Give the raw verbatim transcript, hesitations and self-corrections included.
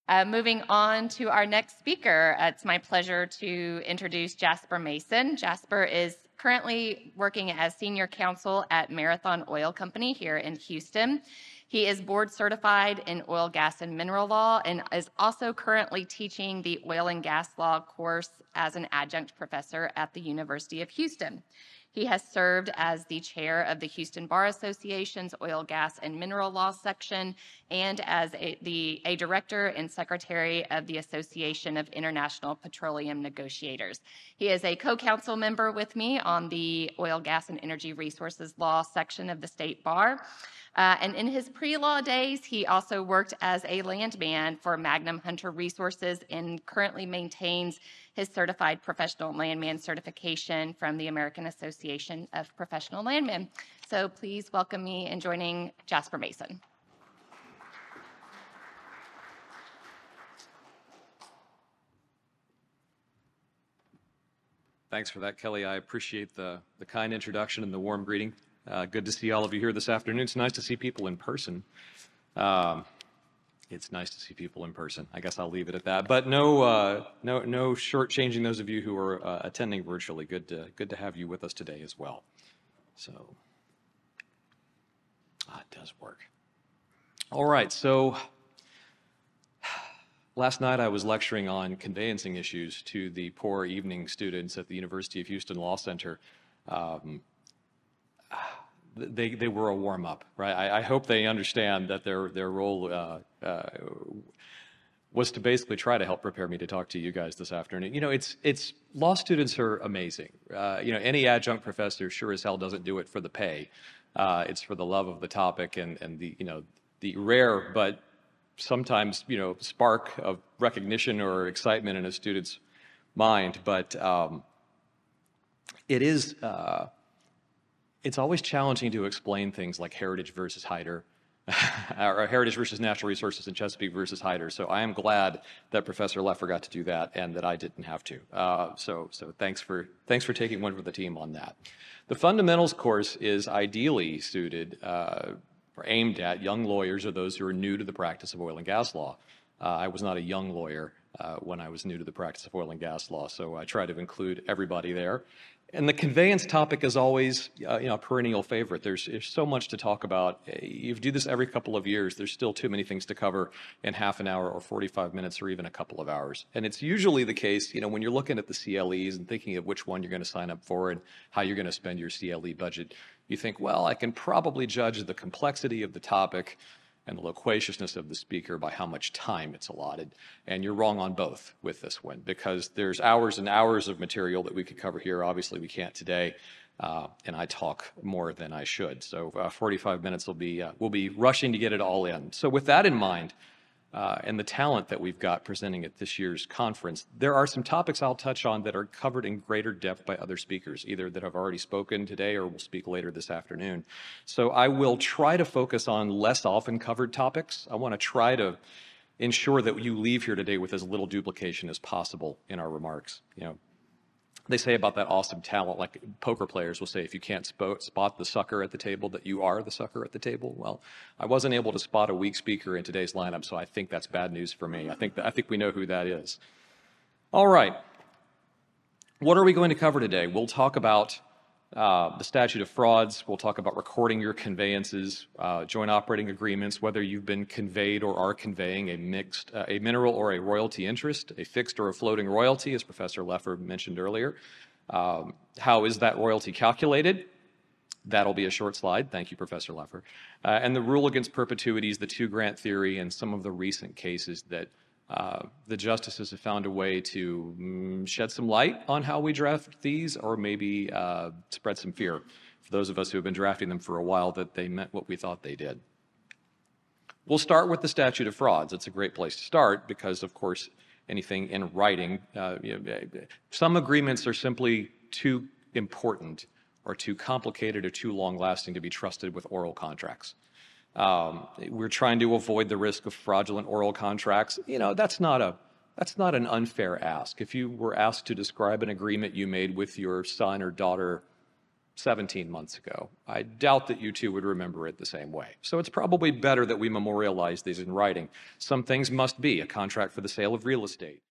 Uh, moving on to our next speaker, uh, it's my pleasure to introduce Jasper Mason. Jasper is currently working as senior counsel at Marathon Oil Company here in Houston. He is board certified in oil, gas, and mineral law and is also currently teaching the oil and gas law course as an adjunct professor at the University of Houston. He has served as the chair of the Houston Bar Association's Oil, Gas, and Mineral Law section and as a, the, a director and secretary of the Association of International Petroleum Negotiators. He is a co-counsel member with me on the Oil, Gas, and Energy Resources Law section of the State Bar. Uh, and in his pre-law days, he also worked as a landman for Magnum Hunter Resources and currently maintains his certified professional landman certification from the American Association of Professional Landmen. So please welcome me in joining Jasper Mason. Thanks for that, Kelly. I appreciate the, the kind introduction and the warm greeting. Uh, good to see all of you here this afternoon. It's nice to see people in person. Um, it's nice to see people in person. I guess I'll leave it at that. But no, uh, no, no shortchanging those of you who are uh, attending virtually. Good to, good to have you with us today as well. So, ah, it does work. All right. So, last night I was lecturing on conveyancing issues to the poor evening students at the University of Houston Law Center. Um, They they were a warm up, right? I, I hope they understand that their their role uh, uh, was to basically try to help prepare me to talk to you guys this afternoon. You know, it's it's law students are amazing. Uh, you know, any adjunct professor sure as hell doesn't do it for the pay. Uh, it's for the love of the topic and and the you know the rare but sometimes you know spark of recognition or excitement in a student's mind. But um, it is. Uh, It's always challenging to explain things like heritage versus Hyder, or heritage versus natural resources and Chesapeake versus Hyder. So I am glad that Professor Leffer got to do that and that I didn't have to. Uh, so so thanks for thanks for taking one for the team on that. The fundamentals course is ideally suited uh, or aimed at young lawyers or those who are new to the practice of oil and gas law. Uh, I was not a young lawyer uh, when I was new to the practice of oil and gas law, so I try to include everybody there. And the conveyance topic is always, uh, you know, a perennial favorite. There's, there's so much to talk about. You do this every couple of years. There's still too many things to cover in half an hour or forty-five minutes or even a couple of hours. And it's usually the case, you know, when you're looking at the C L Es and thinking of which one you're going to sign up for and how you're going to spend your C L E budget, you think, well, I can probably judge the complexity of the topic and the loquaciousness of the speaker by how much time it's allotted. And you're wrong on both with this one, because there's hours and hours of material that we could cover here. Obviously, we can't today, uh, and I talk more than I should. So uh, forty-five minutes will be, uh, we'll be rushing to get it all in. So with that in mind, uh, and the talent that we've got presenting at this year's conference, there are some topics I'll touch on that are covered in greater depth by other speakers, either that have already spoken today or will speak later this afternoon. So I will try to focus on less often covered topics. I want to try to ensure that you leave here today with as little duplication as possible in our remarks. You know, they say about that awesome talent, like poker players will say, if you can't spo- spot the sucker at the table, that you are the sucker at the table. Well, I wasn't able to spot a weak speaker in today's lineup, so I think that's bad news for me. I think that, I think we know who that is. All right. What are we going to cover today? We'll talk about uh, the statute of frauds. We'll talk about recording your conveyances, uh, joint operating agreements, whether you've been conveyed or are conveying a mixed, uh, a mineral or a royalty interest, a fixed or a floating royalty, as Professor Leffer mentioned earlier. Um, how is that royalty calculated? That'll be a short slide. Thank you, Professor Leffer. Uh, and the rule against perpetuities, the two-grant theory, and some of the recent cases that Uh, the justices have found a way to mm, shed some light on how we draft these, or maybe uh, spread some fear for those of us who have been drafting them for a while that they meant what we thought they did. We'll start with the statute of frauds. It's a great place to start because, of course, anything in writing, uh, you know, some agreements are simply too important or too complicated or too long-lasting to be trusted with oral contracts. Um, we're trying to avoid the risk of fraudulent oral contracts. You know, that's not a that's not an unfair ask. If you were asked to describe an agreement you made with your son or daughter seventeen months ago. I doubt that you two would remember it the same way. So it's probably better that we memorialize these in writing. Some things must be a contract for the sale of real estate,